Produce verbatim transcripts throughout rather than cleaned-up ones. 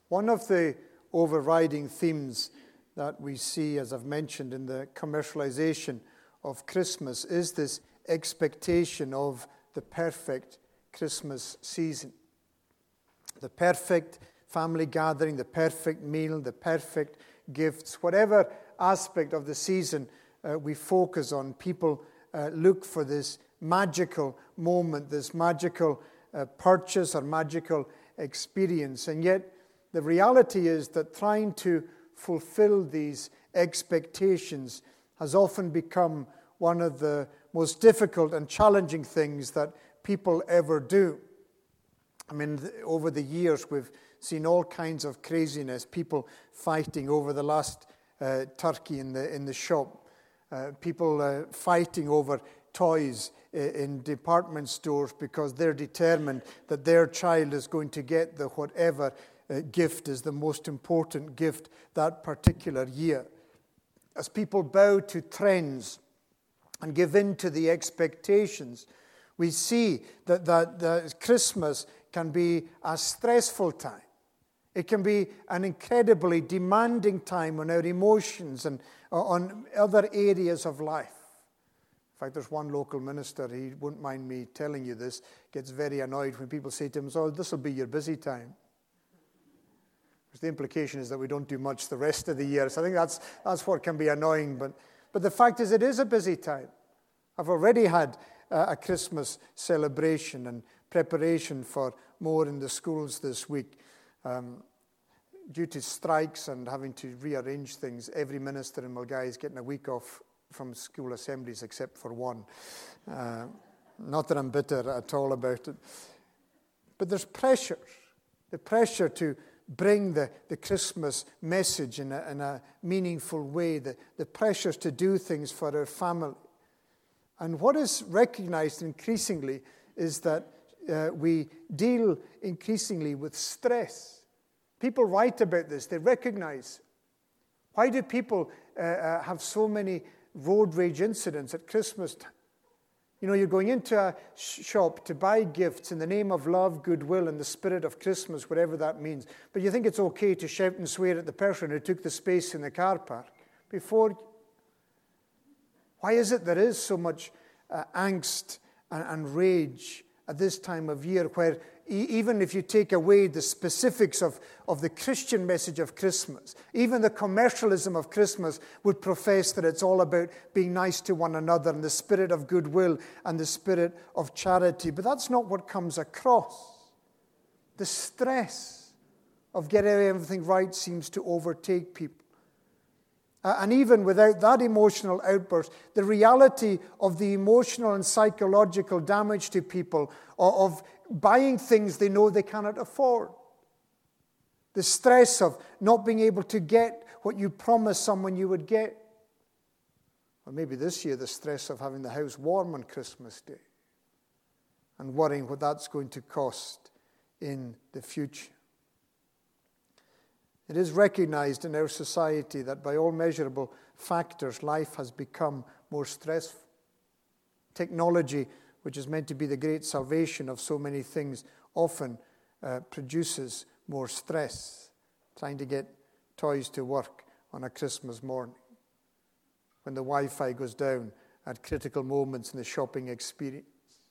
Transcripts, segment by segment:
One of the overriding themes that we see, as I've mentioned, in the commercialization of Christmas is this expectation of the perfect Christmas season. The perfect family gathering, the perfect meal, the perfect gifts, whatever aspect of the season uh, we focus on, people uh, look for this magical moment, this magical uh, purchase or magical experience. And yet, the reality is that trying to fulfill these expectations has often become one of the most difficult and challenging things that people ever do. I mean, over the years, we've seen all kinds of craziness, people fighting over the last uh, turkey in the in the shop, uh, people uh, fighting over toys in department stores because they're determined that their child is going to get the whatever uh, gift is the most important gift that particular year. As people bow to trends and give in to the expectations, we see that, that, that Christmas can be a stressful time. It can be an incredibly demanding time on our emotions and on other areas of life. In fact, there's one local minister, he won't mind me telling you this, gets very annoyed when people say to him, "Oh, this will be your busy time." Because the implication is that we don't do much the rest of the year. So I think that's that's what can be annoying. But, but the fact is, it is a busy time. I've already had uh, a Christmas celebration and preparation for more in the schools this week. Um, due to strikes and having to rearrange things, every minister in Mulgai is getting a week off from school assemblies except for one. Uh, not that I'm bitter at all about it. But there's pressure. The pressure to bring the, the Christmas message in a, in a meaningful way. The, the pressures to do things for our family. And what is recognized increasingly is that uh, we deal increasingly with stress. People write about this. They recognize. Why do people uh, uh, have so many road rage incidents at Christmas time? You know, you're going into a sh- shop to buy gifts in the name of love, goodwill, and the spirit of Christmas, whatever that means. But you think it's okay to shout and swear at the person who took the space in the car park before. Why is it there is so much uh, angst and, and rage at this time of year, where e- even if you take away the specifics of, of the Christian message of Christmas, even the commercialism of Christmas would profess that it's all about being nice to one another and the spirit of goodwill and the spirit of charity. But that's not what comes across. The stress of getting everything right seems to overtake people. Uh, and even without that emotional outburst, the reality of the emotional and psychological damage to people of, of buying things they know they cannot afford. The stress of not being able to get what you promised someone you would get. Or maybe this year, the stress of having the house warm on Christmas Day and worrying what that's going to cost in the future. It is recognized in our society that by all measurable factors, life has become more stressful. Technology, which is meant to be the great salvation of so many things, often uh, produces more stress. Trying to get toys to work on a Christmas morning, when the Wi-Fi goes down at critical moments in the shopping experience.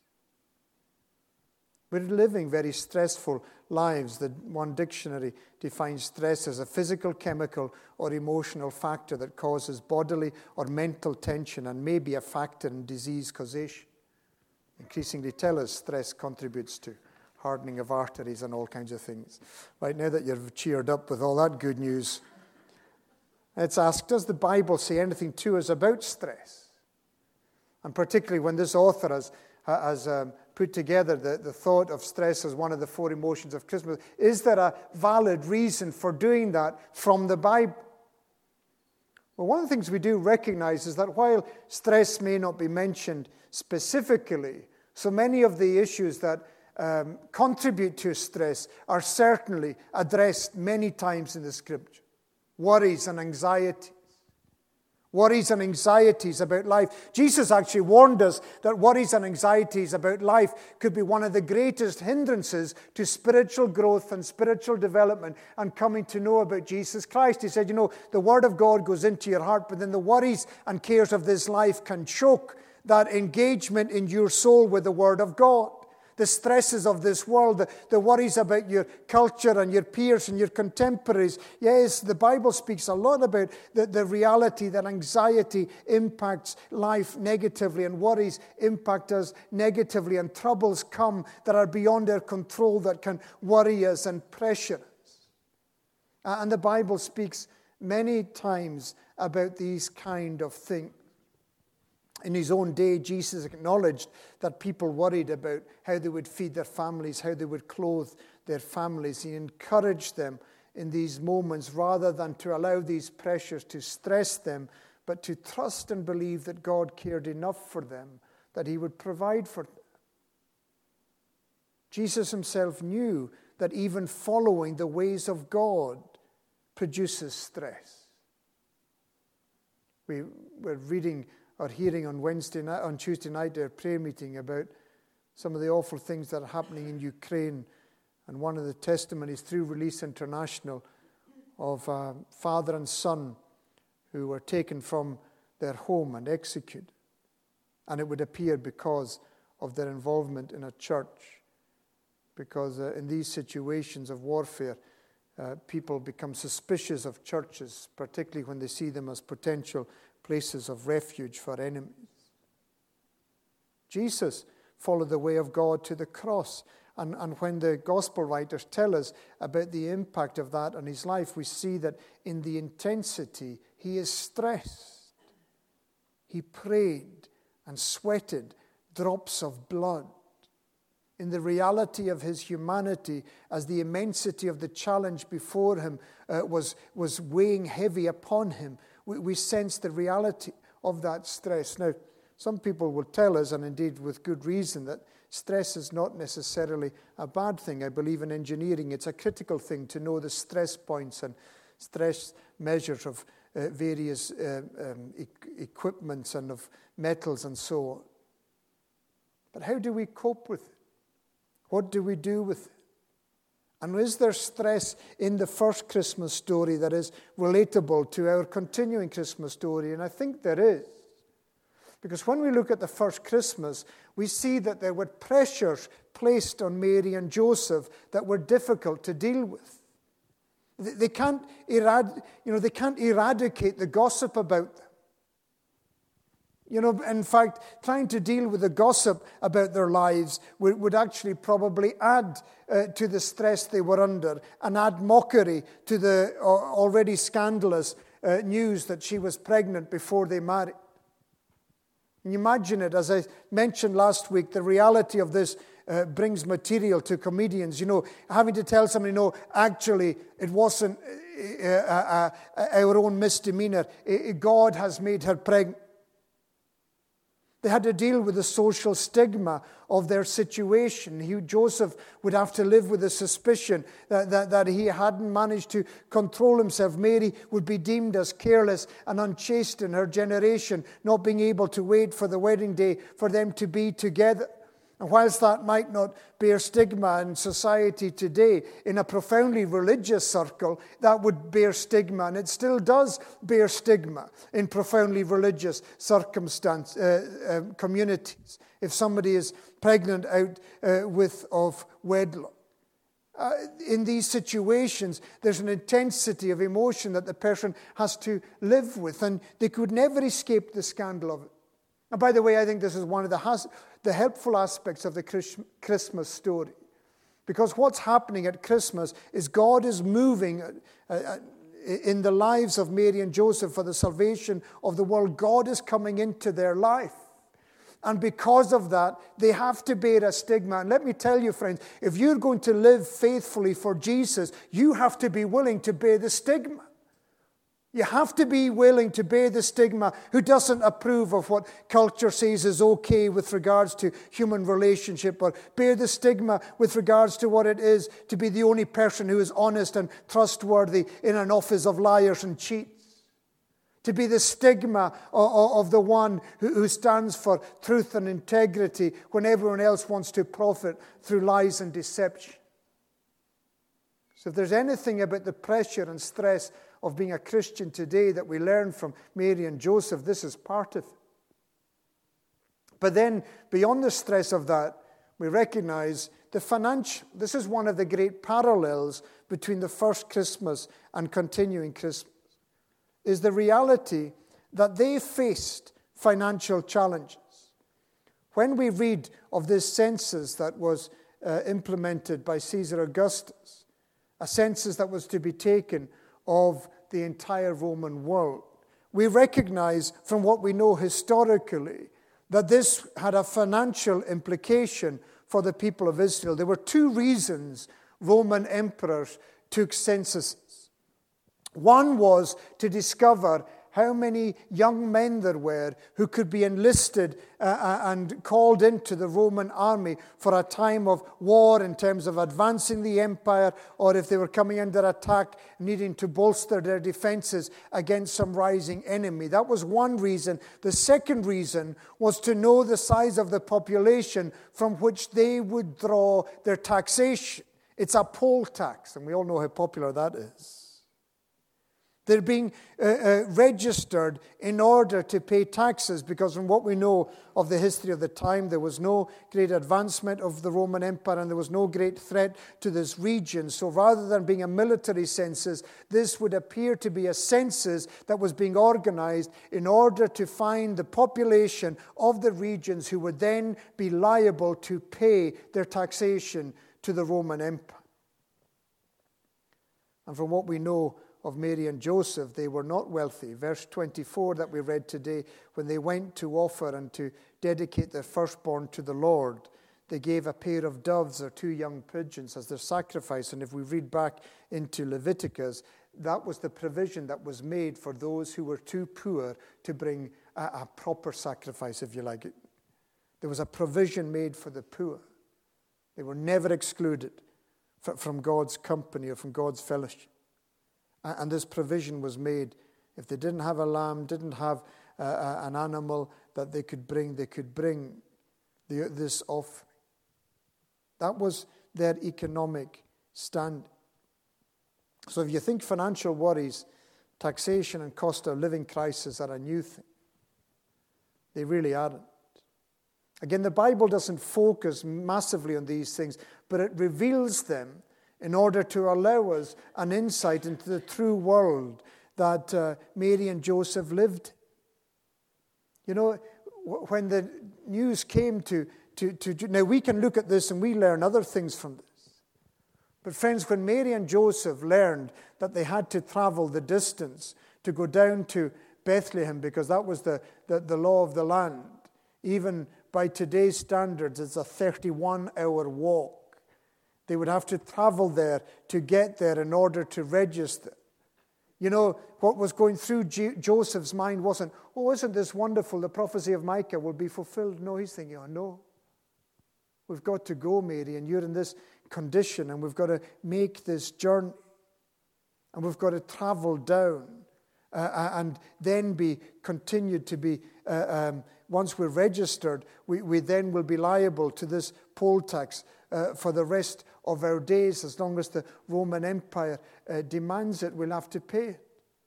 We're living very stressful lives. The one dictionary defines stress as a physical, chemical, or emotional factor that causes bodily or mental tension and may be a factor in disease causation. Increasingly tell us stress contributes to hardening of arteries and all kinds of things. Right, now that you're cheered up with all that good news, let's ask, does the Bible say anything to us about stress? And particularly when this author has, has um, put together the, the thought of stress as one of the four emotions of Christmas. Is there a valid reason for doing that from the Bible? Well, one of the things we do recognize is that while stress may not be mentioned specifically, so many of the issues that um, contribute to stress are certainly addressed many times in the Scripture. Worries and anxieties, Worries and anxieties about life. Jesus actually warned us that worries and anxieties about life could be one of the greatest hindrances to spiritual growth and spiritual development and coming to know about Jesus Christ. He said, you know, the Word of God goes into your heart, but then the worries and cares of this life can choke that engagement in your soul with the Word of God. The stresses of this world, the, the worries about your culture and your peers and your contemporaries. Yes, the Bible speaks a lot about the, the reality that anxiety impacts life negatively and worries impact us negatively, and troubles come that are beyond our control that can worry us and pressure us. And the Bible speaks many times about these kind of things. In his own day, Jesus acknowledged that people worried about how they would feed their families, how they would clothe their families. He encouraged them in these moments rather than to allow these pressures to stress them, but to trust and believe that God cared enough for them, that he would provide for them. Jesus himself knew that even following the ways of God produces stress. We were reading or hearing on Wednesday night, on Tuesday night, a prayer meeting about some of the awful things that are happening in Ukraine. And one of the testimonies through Release International of a father and son who were taken from their home and executed. And it would appear because of their involvement in a church. Because uh, in these situations of warfare, uh, people become suspicious of churches, particularly when they see them as potential places of refuge for enemies. Jesus followed the way of God to the cross. And, and when the gospel writers tell us about the impact of that on his life, we see that in the intensity, he is stressed. He prayed and sweated drops of blood. In the reality of his humanity, as the immensity of the challenge before him uh, was, was weighing heavy upon him, we, we sense the reality of that stress. Now, some people will tell us, and indeed with good reason, that stress is not necessarily a bad thing. I believe in engineering, it's a critical thing to know the stress points and stress measures of uh, various uh, um, e- equipments and of metals and so on. But how do we cope with it? What do we do with it? And is there stress in the first Christmas story that is relatable to our continuing Christmas story? And I think there is. Because when we look at the first Christmas, we see that there were pressures placed on Mary and Joseph that were difficult to deal with. They can't, erad- you know, they can't eradicate the gossip about them. You know, in fact, trying to deal with the gossip about their lives would, would actually probably add uh, to the stress they were under and add mockery to the uh, already scandalous uh, news that she was pregnant before they married. Can you imagine it? As I mentioned last week, the reality of this uh, brings material to comedians. You know, having to tell somebody, no, actually, it wasn't uh, uh, uh, our own misdemeanor. God has made her pregnant. They had to deal with the social stigma of their situation. He, Joseph would have to live with the suspicion that, that, that he hadn't managed to control himself. Mary would be deemed as careless and unchaste in her generation, not being able to wait for the wedding day for them to be together. And whilst that might not bear stigma in society today, in a profoundly religious circle, that would bear stigma, and it still does bear stigma in profoundly religious circumstance uh, uh, communities. If somebody is pregnant out uh, with of wedlock. Uh, in these situations, there's an intensity of emotion that the person has to live with, and they could never escape the scandal of it. And by the way, I think this is one of the, has- the helpful aspects of the Chris- Christmas story. Because what's happening at Christmas is God is moving uh, uh, in the lives of Mary and Joseph for the salvation of the world. God is coming into their life. And because of that, they have to bear a stigma. And let me tell you, friends, if you're going to live faithfully for Jesus, you have to be willing to bear the stigma. You have to be willing to bear the stigma who doesn't approve of what culture says is okay with regards to human relationship, or bear the stigma with regards to what it is to be the only person who is honest and trustworthy in an office of liars and cheats. to be the stigma of, of the one who, who stands for truth and integrity when everyone else wants to profit through lies and deception. So if there's anything about the pressure and stress of being a Christian today that we learn from Mary and Joseph, this is part of it. But then, beyond the stress of that, we recognize the financial. This is one of the great parallels between the first Christmas and continuing Christmas, is the reality that they faced financial challenges. When we read of this census that was uh, implemented by Caesar Augustus, a census that was to be taken of the entire Roman world, we recognize from what we know historically that this had a financial implication for the people of Israel. There were two reasons Roman emperors took censuses. One was to discover how many young men there were who could be enlisted uh, and called into the Roman army for a time of war in terms of advancing the empire, or if they were coming under attack, needing to bolster their defenses against some rising enemy. That was one reason. The second reason was to know the size of the population from which they would draw their taxation. It's a poll tax, and we all know how popular that is. They're being uh, uh, registered in order to pay taxes, because from what we know of the history of the time, there was no great advancement of the Roman Empire and there was no great threat to this region. So rather than being a military census, this would appear to be a census that was being organized in order to find the population of the regions who would then be liable to pay their taxation to the Roman Empire. And from what we know of Mary and Joseph, they were not wealthy. Verse twenty-four that we read today, when they went to offer and to dedicate their firstborn to the Lord, they gave a pair of doves or two young pigeons as their sacrifice. And if we read back into Leviticus, that was the provision that was made for those who were too poor to bring a, a proper sacrifice, if you like it. There was a provision made for the poor. They were never excluded from God's company or from God's fellowship. And this provision was made. If they didn't have a lamb, didn't have uh, an animal that they could bring, they could bring the, this offering. That was their economic stand. So if you think financial worries, taxation and cost of living crisis are a new thing, they really aren't. Again, the Bible doesn't focus massively on these things, but it reveals them in order to allow us an insight into the true world that uh, Mary and Joseph lived. You know, when the news came to, to, to... Now, we can look at this and we learn other things from this. But friends, when Mary and Joseph learned that they had to travel the distance to go down to Bethlehem, because that was the, the, the law of the land, even by today's standards, it's a thirty-one hour walk. They would have to travel there to get there in order to register. You know, what was going through G- Joseph's mind wasn't, oh, isn't this wonderful? The prophecy of Micah will be fulfilled. No, he's thinking, oh, no. We've got to go, Mary, and you're in this condition, and we've got to make this journey. And we've got to travel down uh, and then be continued to be, uh, um, once we're registered, we, we then will be liable to this poll tax uh, for the rest of our days. As long as the Roman Empire uh, demands it, we'll have to pay it.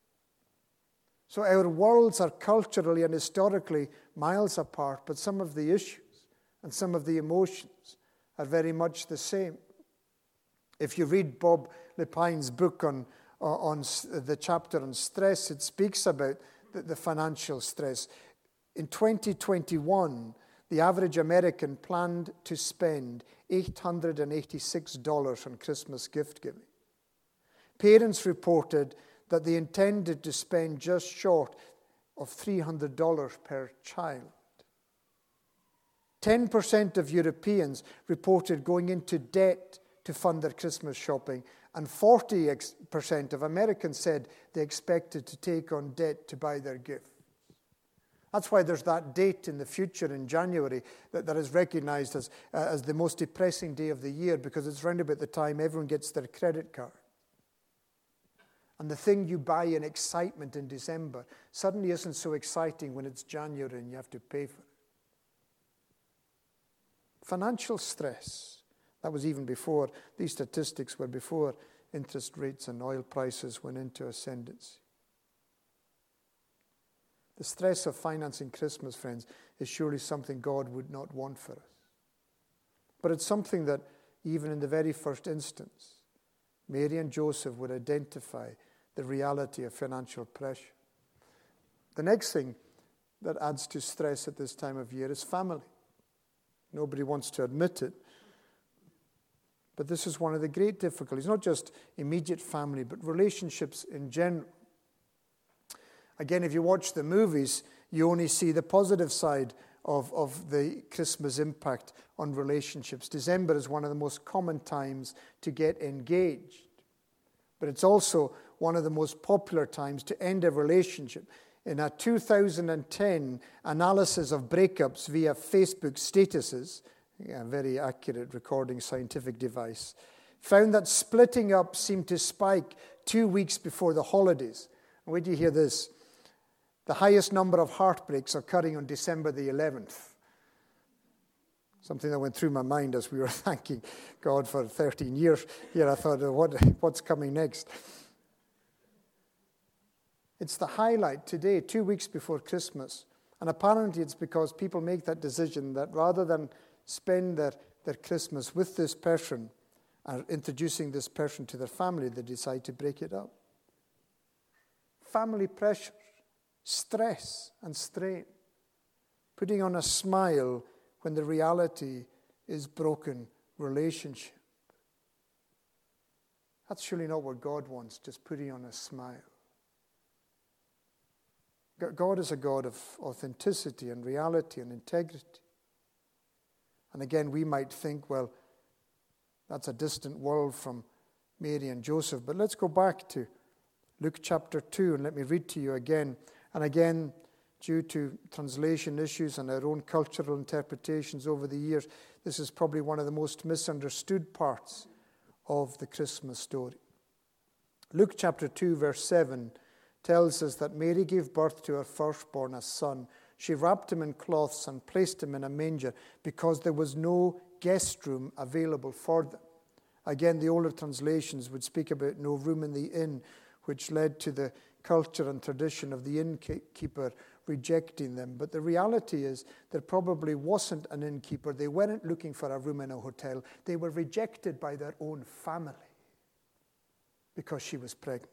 So our worlds are culturally and historically miles apart, but some of the issues and some of the emotions are very much the same. If you read Bob Lepine's book on, on the chapter on stress, it speaks about the, the financial stress. In twenty twenty-one, the average American planned to spend eight hundred eighty-six dollars on Christmas gift giving. Parents reported that they intended to spend just short of three hundred dollars per child. ten percent of Europeans reported going into debt to fund their Christmas shopping, and forty percent of Americans said they expected to take on debt to buy their gift. That's why there's that date in the future in January that, that is recognized as, uh, as the most depressing day of the year, because it's round about the time everyone gets their credit card. And the thing you buy in excitement in December suddenly isn't so exciting when it's January and you have to pay for it. Financial stress. That was even before, these statistics were before interest rates and oil prices went into ascendancy. The stress of financing Christmas, friends, is surely something God would not want for us. But it's something that, even in the very first instance, Mary and Joseph would identify the reality of financial pressure. The next thing that adds to stress at this time of year is family. Nobody wants to admit it. But this is one of the great difficulties, not just immediate family, but relationships in general. Again, if you watch the movies, you only see the positive side of, of the Christmas impact on relationships. December is one of the most common times to get engaged. But it's also one of the most popular times to end a relationship. In a two thousand ten analysis of breakups via Facebook statuses, a very accurate recording scientific device, found that splitting up seemed to spike two weeks before the holidays. And wait till you hear this. The highest number of heartbreaks occurring on December the eleventh. Something that went through my mind as we were thanking God for thirteen years. Here I thought, what, what's coming next? It's the highlight today, two weeks before Christmas. And apparently it's because people make that decision that rather than spend their, their Christmas with this person or introducing this person to their family, they decide to break it up. Family pressure, stress and strain, putting on a smile when the reality is broken relationship. That's surely not what God wants, just putting on a smile. God is a God of authenticity and reality and integrity. And again, we might think, well, that's a distant world from Mary and Joseph. But let's go back to Luke chapter two, and let me read to you again. And again, due to translation issues and our own cultural interpretations over the years, this is probably one of the most misunderstood parts of the Christmas story. Luke chapter two, verse seven tells us that Mary gave birth to her firstborn, a son. She wrapped him in cloths and placed him in a manger because there was no guest room available for them. Again, the older translations would speak about no room in the inn, which led to the culture and tradition of the innkeeper rejecting them. But the reality is there probably wasn't an innkeeper. They weren't looking for a room in a hotel. They were rejected by their own family because she was pregnant.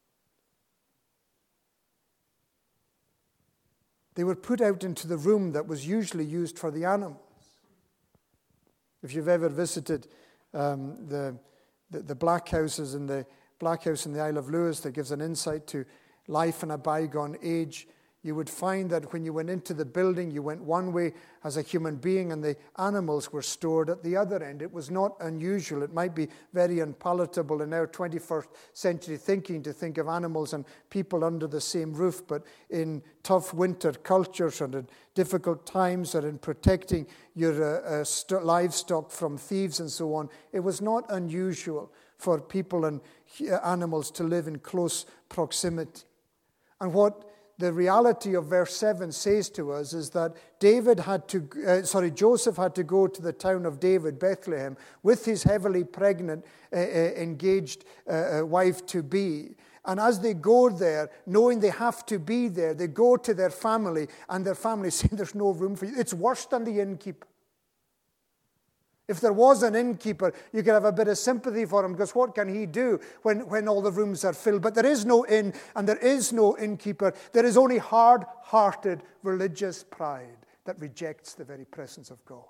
They were put out into the room that was usually used for the animals. If you've ever visited um, the, the the Black Houses in the Black House in the Isle of Lewis, that gives an insight to life in a bygone age, you would find that when you went into the building, you went one way as a human being and the animals were stored at the other end. It was not unusual. It might be very unpalatable in our twenty-first century thinking to think of animals and people under the same roof, but in tough winter cultures and in difficult times or in protecting your uh, uh, st- livestock from thieves and so on, it was not unusual for people and animals to live in close proximity. And what the reality of verse seven says to us is that David had to, uh, sorry, Joseph had to go to the town of David, Bethlehem, with his heavily pregnant, uh, uh, engaged uh, uh, wife-to-be. And as they go there, knowing they have to be there, they go to their family, and their family say, there's no room for you. It's worse than the innkeeper. If there was an innkeeper, you could have a bit of sympathy for him, because what can he do when, when all the rooms are filled? But there is no inn, and there is no innkeeper. There is only hard-hearted religious pride that rejects the very presence of God.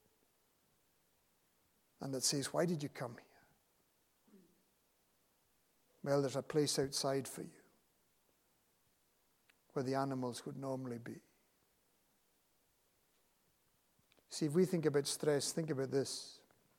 And that says, why did you come here? Well, there's a place outside for you where the animals would normally be. See, if we think about stress, think about this.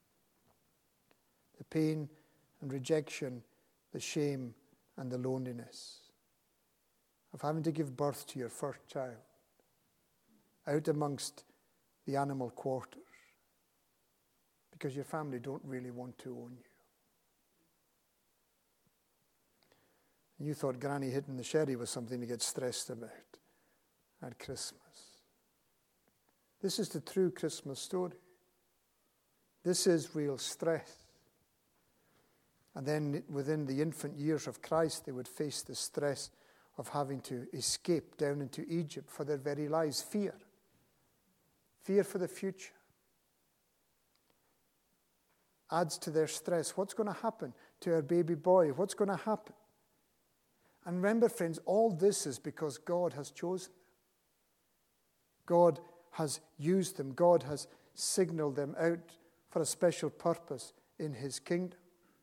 The pain and rejection, the shame and the loneliness of having to give birth to your first child out amongst the animal quarters because your family don't really want to own you. You thought Granny hitting the sherry was something to get stressed about at Christmas. This is the true Christmas story. This is real stress. And then within the infant years of Christ, they would face the stress of having to escape down into Egypt for their very lives. Fear. Fear for the future. Adds to their stress. What's going to happen to our baby boy? What's going to happen? And remember, friends, all this is because God has chosen them. God has used them. God has signaled them out for a special purpose in his kingdom.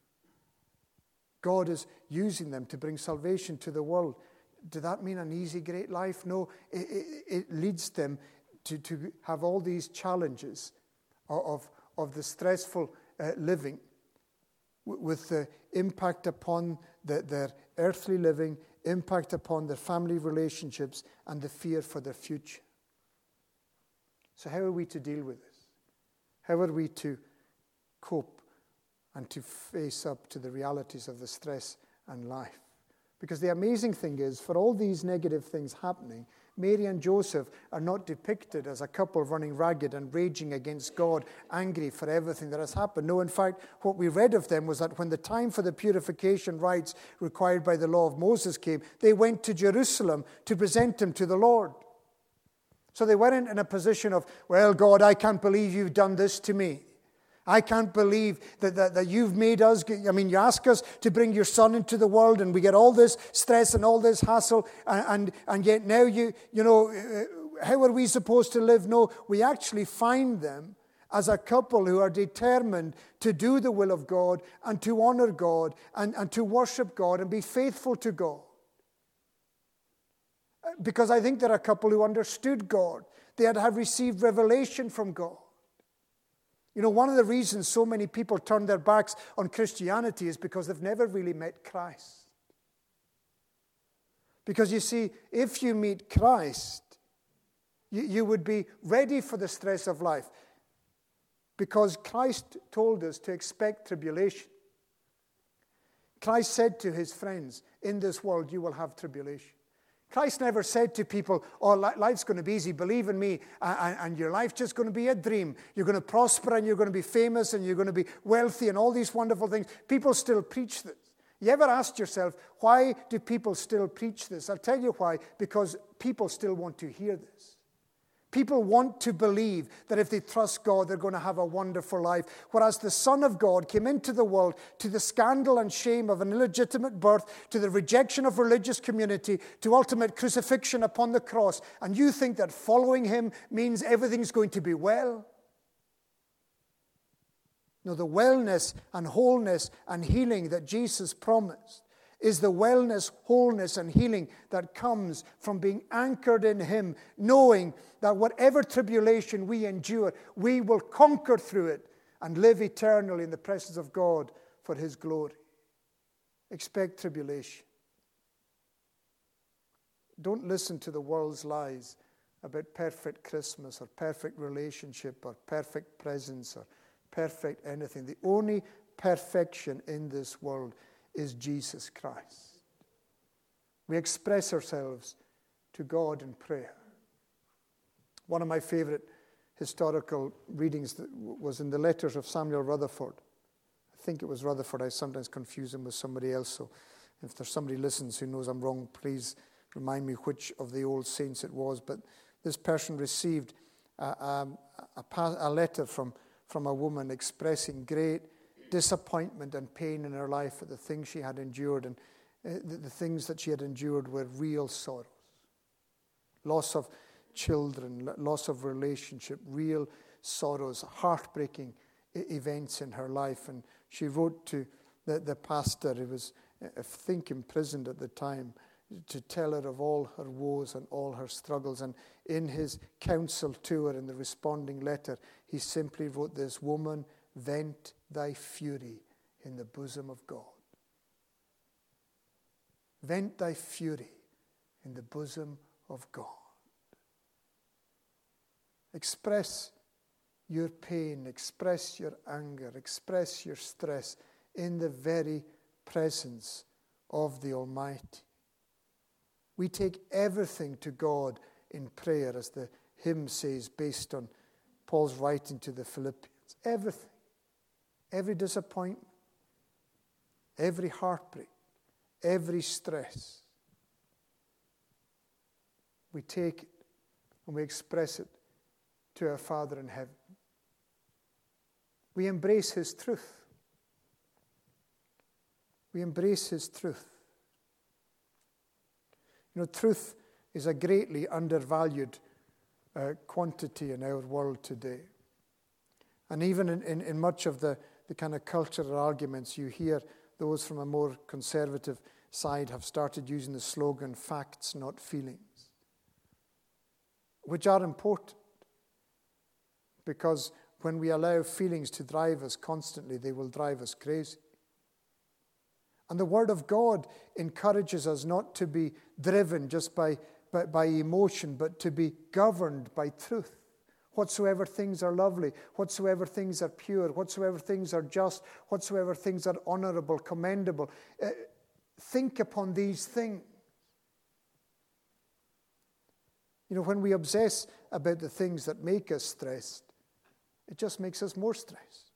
God is using them to bring salvation to the world. Does that mean an easy, great life? No, it, it, it leads them to, to have all these challenges of, of the stressful uh, living with the impact upon the, their earthly living, impact upon their family relationships, and the fear for their future. So how are we to deal with this? How are we to cope and to face up to the realities of the stress and life? Because the amazing thing is, for all these negative things happening, Mary and Joseph are not depicted as a couple running ragged and raging against God, angry for everything that has happened. No, in fact, what we read of them was that when the time for the purification rites required by the law of Moses came, they went to Jerusalem to present him to the Lord. So they weren't in a position of, well, God, I can't believe you've done this to me. I can't believe that, that, that you've made us, I mean, you ask us to bring your son into the world and we get all this stress and all this hassle and, and, and yet now you, you know, how are we supposed to live? No, we actually find them as a couple who are determined to do the will of God and to honor God and, and to worship God and be faithful to God. Because I think they're a couple who understood God. They had have received revelation from God. You know, one of the reasons so many people turn their backs on Christianity is because they've never really met Christ. Because you see, if you meet Christ, you, you would be ready for the stress of life. Because Christ told us to expect tribulation. Christ said to his friends, in this world you will have tribulation. Christ never said to people, oh, life's going to be easy, believe in me, and, and your life's just going to be a dream. You're going to prosper and you're going to be famous and you're going to be wealthy and all these wonderful things. People still preach this. You ever asked yourself, why do people still preach this? I'll tell you why. Because people still want to hear this. People want to believe that if they trust God, they're going to have a wonderful life. Whereas the Son of God came into the world to the scandal and shame of an illegitimate birth, to the rejection of religious community, to ultimate crucifixion upon the cross. And you think that following him means everything's going to be well? No, the wellness and wholeness and healing that Jesus promised is the wellness, wholeness, and healing that comes from being anchored in him, knowing that whatever tribulation we endure, we will conquer through it and live eternally in the presence of God for his glory. Expect tribulation. Don't listen to the world's lies about perfect Christmas or perfect relationship or perfect presence or perfect anything. The only perfection in this world is Jesus Christ. We express ourselves to God in prayer. One of my favorite historical readings was in the letters of Samuel Rutherford. I think it was Rutherford. I sometimes confuse him with somebody else. So if there's somebody listens who knows I'm wrong, please remind me which of the old saints it was. But this person received a, a, a, a letter from, from a woman expressing great disappointment and pain in her life at the things she had endured, and uh, the, the things that she had endured were real sorrows. Loss of children, loss of relationship, real sorrows, heartbreaking I- events in her life. And she wrote to the, the pastor, who was, I think, imprisoned at the time, to tell her of all her woes and all her struggles. And in his counsel to her, in the responding letter, he simply wrote this: "Woman, vent thy fury in the bosom of God." Vent thy fury in the bosom of God. Express your pain, express your anger, express your stress in the very presence of the Almighty. We take everything to God in prayer, as the hymn says, based on Paul's writing to the Philippians. Everything. Every disappointment. Every heartbreak. Every stress. We take it and we express it to our Father in heaven. We embrace His truth. We embrace His truth. You know, truth is a greatly undervalued uh, quantity in our world today. And even in, in, in much of the, the kind of cultural arguments, you hear those from a more conservative side have started using the slogan, facts, not feelings, which are important, because when we allow feelings to drive us constantly, they will drive us crazy. And the Word of God encourages us not to be driven just by, by, by emotion, but to be governed by truth. Whatsoever things are lovely, whatsoever things are pure, whatsoever things are just, whatsoever things are honorable, commendable, uh, think upon these things. You know, when we obsess about the things that make us stressed, it just makes us more stressed.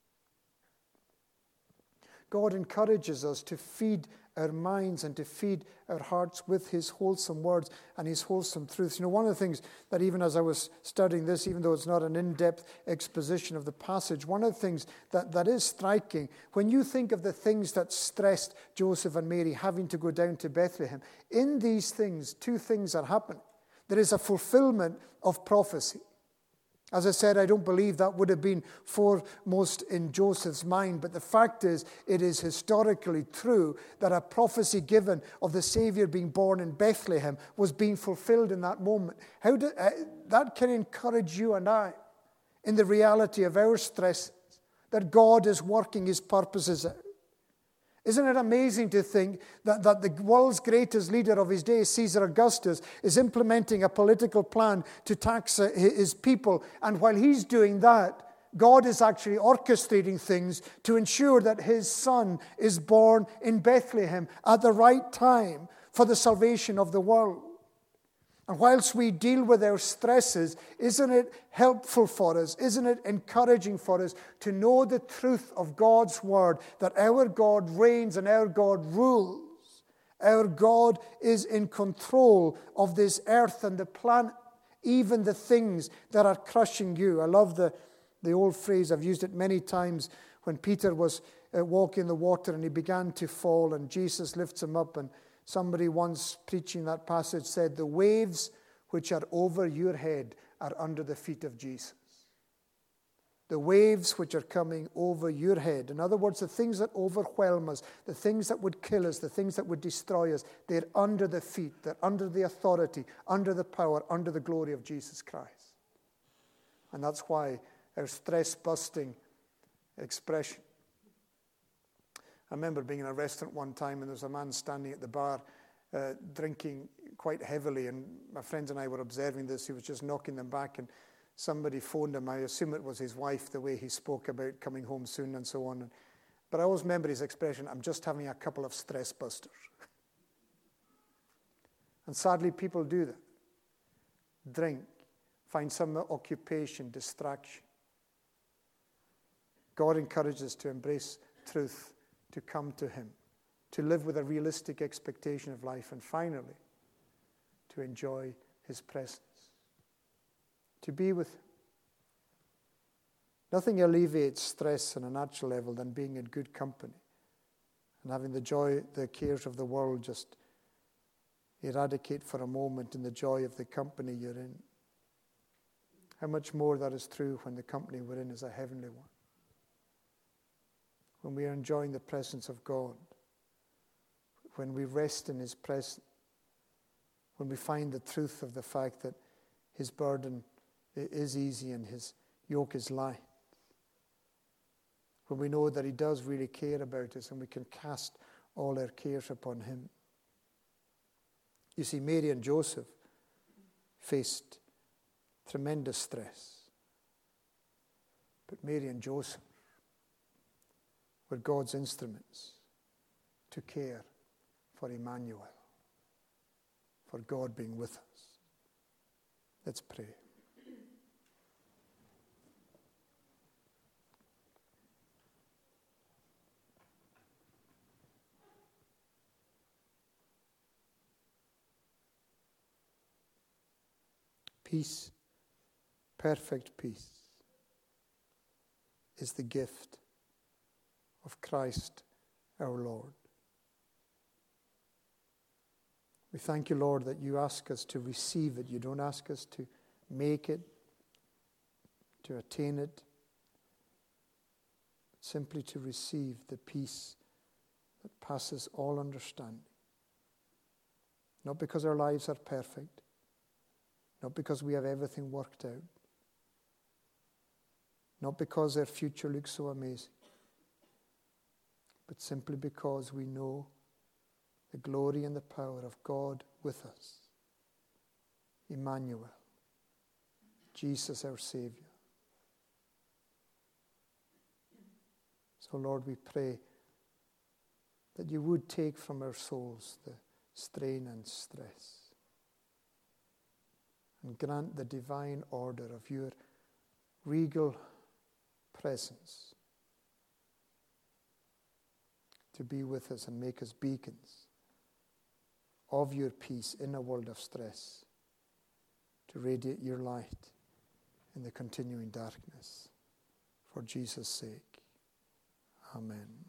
God encourages us to feed our minds and to feed our hearts with His wholesome words and His wholesome truths. You know, one of the things that even as I was studying this, even though it's not an in-depth exposition of the passage, one of the things that, that is striking, when you think of the things that stressed Joseph and Mary having to go down to Bethlehem, in these things, two things are happening. There is a fulfillment of prophecy. As I said, I don't believe that would have been foremost in Joseph's mind, but the fact is, it is historically true that a prophecy given of the Savior being born in Bethlehem was being fulfilled in that moment. How do, uh, that can encourage you and I in the reality of our stresses, that God is working His purposes out. Isn't it amazing to think that, that the world's greatest leader of his day, Caesar Augustus, is implementing a political plan to tax uh, his people, and while he's doing that, God is actually orchestrating things to ensure that His Son is born in Bethlehem at the right time for the salvation of the world. And whilst we deal with our stresses, isn't it helpful for us, isn't it encouraging for us to know the truth of God's Word, that our God reigns and our God rules. Our God is in control of this earth and the planet, even the things that are crushing you. I love the, the old phrase, I've used it many times, when Peter was uh, walking the water and he began to fall and Jesus lifts him up, and somebody once preaching that passage said, the waves which are over your head are under the feet of Jesus. The waves which are coming over your head. In other words, the things that overwhelm us, the things that would kill us, the things that would destroy us, they're under the feet, they're under the authority, under the power, under the glory of Jesus Christ. And that's why our stress-busting expression. I remember being in a restaurant one time and there was a man standing at the bar uh, drinking quite heavily, and my friends and I were observing this. He was just knocking them back, and somebody phoned him. I assume it was his wife, the way he spoke about coming home soon and so on. But I always remember his expression, I'm just having a couple of stress busters. And sadly, people do that. Drink, find some occupation, distraction. God encourages us to embrace truth, to come to Him, to live with a realistic expectation of life, and finally, to enjoy His presence, to be with Him. Nothing alleviates stress on a natural level than being in good company and having the joy, the cares of the world just eradicate for a moment in the joy of the company you're in. How much more that is true when the company we're in is a heavenly one. When we are enjoying the presence of God, when we rest in His presence, when we find the truth of the fact that His burden is easy and His yoke is light, when we know that He does really care about us and we can cast all our cares upon Him. You see, Mary and Joseph faced tremendous stress, but Mary and Joseph were God's instruments to care for Emmanuel, for God being with us. Let's pray. Peace, perfect peace, is the gift of Christ our Lord. We thank you, Lord, that you ask us to receive it. You don't ask us to make it, to attain it, but simply to receive the peace that passes all understanding. Not because our lives are perfect, not because we have everything worked out, not because our future looks so amazing, but simply because we know the glory and the power of God with us. Emmanuel, Jesus our Savior. So, Lord, we pray that you would take from our souls the strain and stress and grant the divine order of your regal presence to be with us and make us beacons of your peace in a world of stress, to radiate your light in the continuing darkness. For Jesus' sake, amen.